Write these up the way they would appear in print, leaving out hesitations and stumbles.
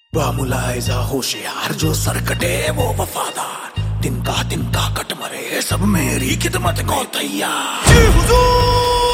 बामुलाइजा होशियार जो सरकटे वो वफादार, तिनका कट मरे सब मेरी खिदमत को तैयार। जी हुजूर।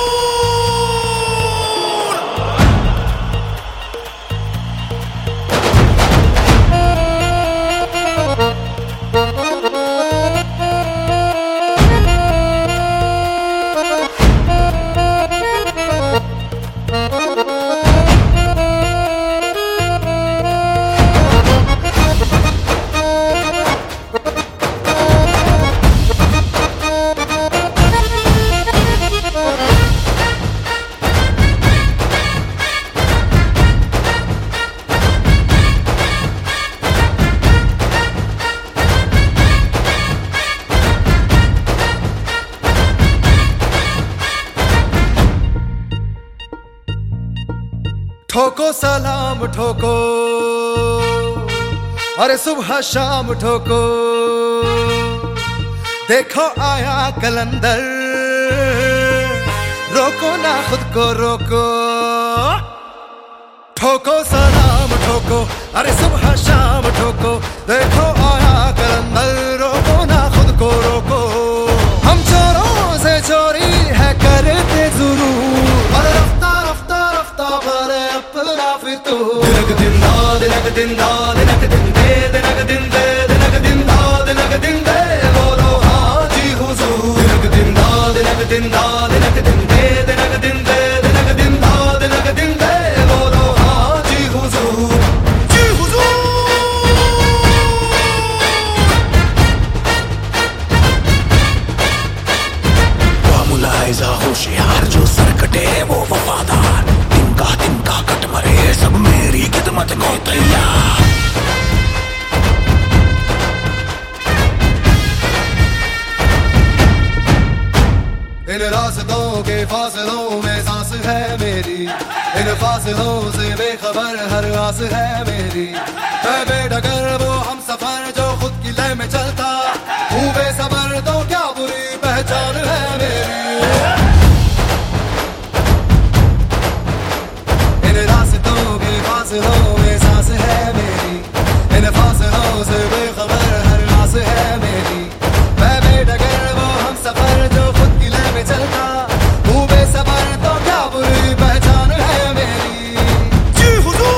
ठोको सलाम ठोको, अरे सुबह शाम ठोको, देखो आया कलंदर, रोको ना खुद को रोको। ठोको सलाम ठोको, अरे सुबह शाम ठोको, देखो आया कलंदर, रोको ना खुद को रोको। हम चोरों से चोरी है करते जरूर, अरे रफ्ता रफ्ता रफ्ता भरे अपना फितूर। दिनक दिन दा दिनक दिन दा दिनक दिन दे दिनक दिन दे दिनक दिन दा दिनक दिन दे, बोलो हाजी हुजूर। दिनक दिन दा दिनक दिन दा दिनक दिन दे दिनक दिन दे दिनक दिन दा दिनक दिन दे, बोलो हाजी हुजूर। जी हुजूर। बामुलाइजा होशियार जो सरकटे वो वफादार, तिनका कट मरे सब मेरी खिदमत को तैयार। इन रास्तों के फासलों में सांस है मेरी, इन फासलों से बेखबर हर आस है मेरी। मैं बेडगर वो हम सफर जो खुद की लय में चलता हूँ बेसबर, तो क्या बुरी पहचान है मेरी। इन रास्तों के फासलों में सांस है मेरी, इन फासलों से बेखबर हर आस है मेरी। मैं बेडगर वो हम सफर जो खुद की लय में चलता हूँ बेसबर, तो क्या बुरी पहचान है मेरी। जी हुजूर।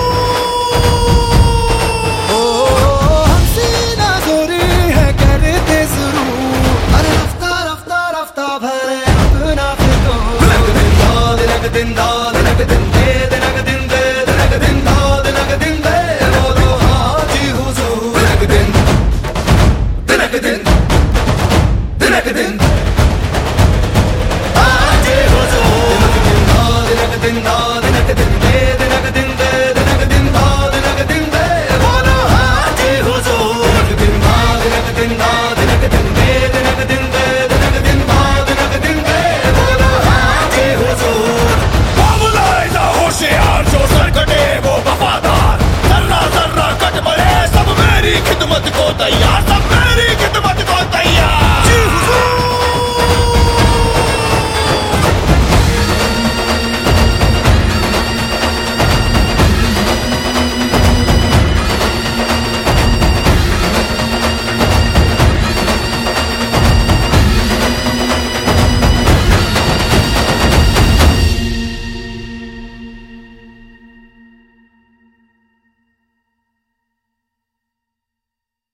ओ हमसी नाज़ुरी है करते ज़रूर, अरे रफ्ता रफ्ता रफ्ता भरे अपना फितूर। दिनक दिन दा दिनक दिन दे दिनक दिन दे दिनक दिन दा दिनक दिन दे, बोलो हाजी हुजूर। दिनक दिन दिनक दिन दिनक दिन हाजी हुजूर। दिनक दिन दा दिनक दिन दा